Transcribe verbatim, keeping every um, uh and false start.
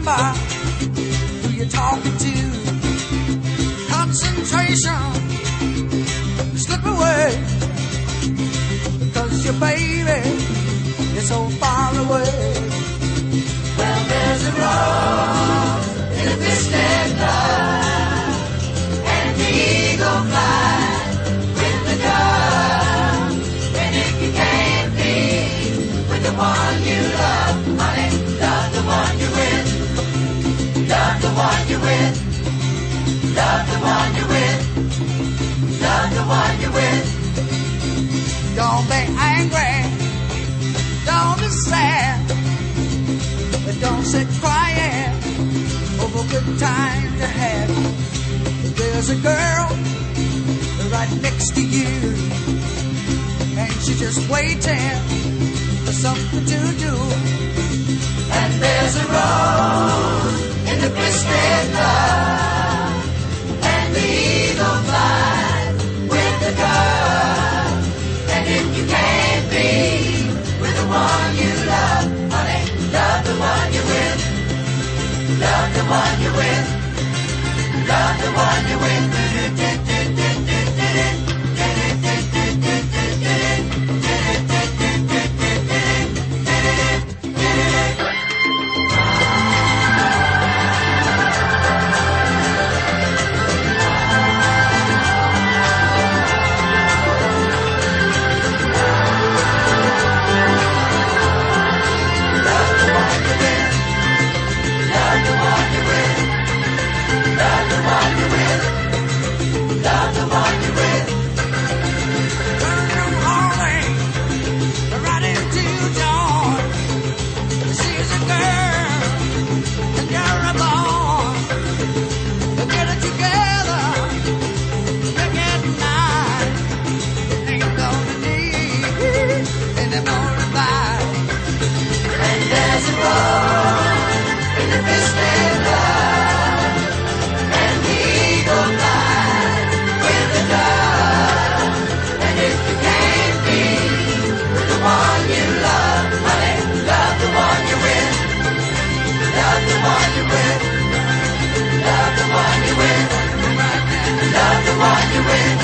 remember who you're talking to. Concentration slip away, because your baby is so far away. Well, there's a rose in a twisted love, and the eagle flies with the dove. And if you can't be with the one you love, honey, love the one you're with. Love the one you're with. Love the one you're with. Love the one you're with. Don't be angry. Don't be sad. But don't sit crying over good times you had. There's a girl right next to you, and she's just waiting for something to do. And there's a rose in the twisted love, and the eagle flies with the dove. And if you can't be with the one you love, honey, love the one you're with. Love the one you're with. Love the one you're with. Love the one you with.